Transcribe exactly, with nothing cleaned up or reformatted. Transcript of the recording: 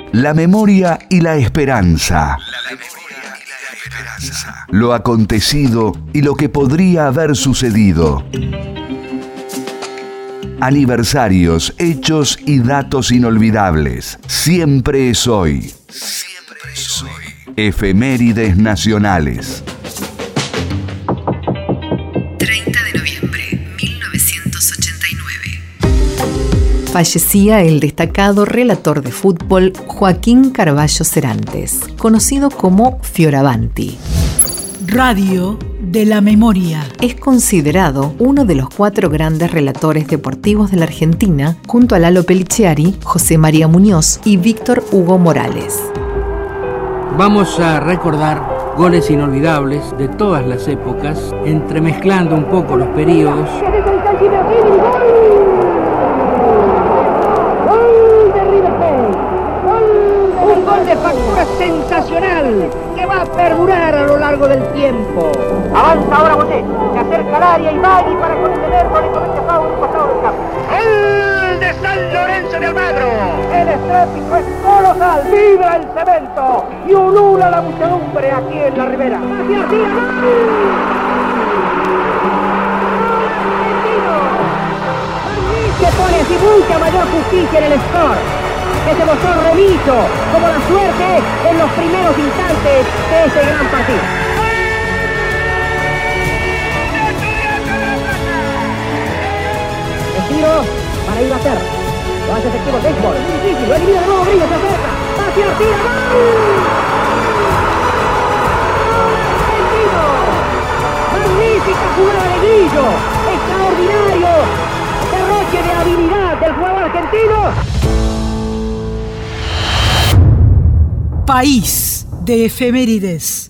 La memoria y la esperanza. Lo acontecido y lo que podría haber sucedido. Aniversarios, hechos y datos inolvidables. Siempre es hoy. Siempre es hoy. Efemérides nacionales. treinta de noviembre, mil novecientos ochenta y nueve. Fallecía el destacado relator de fútbol Joaquín Carvalho Serantes, conocido como Fioravanti. Radio de la Memoria. Es considerado uno de los cuatro grandes relatores deportivos de la Argentina, junto a Lalo Peliciari, José María Muñoz y Víctor Hugo Morales. Vamos a recordar goles inolvidables de todas las épocas, entremezclando un poco los periodos. Un gol de factura sensacional que va a perdurar a lo largo del tiempo. Avanza ahora Bonet, se acerca al área y Magui para contener por el comete Pau en el costado del campo. ¡El de San Lorenzo de Almagro! El estrépito es colosal, vibra el cemento y ulula la muchedumbre aquí en la ribera. ¡Hacia arriba! Se pone así mucha mayor justicia en el score, que se mostró remiso como la suerte en los primeros instantes de este gran partido. El tiro para Inglaterra. Lo hace efectivo Baseball. Es muy difícil. Lo elimina de nuevo Grillo. Se acerca. Hacia la tira. ¡El tiro! Magnífica jugada de Grillo. Extraordinario derroche de habilidad del jugador argentino. País de efemérides.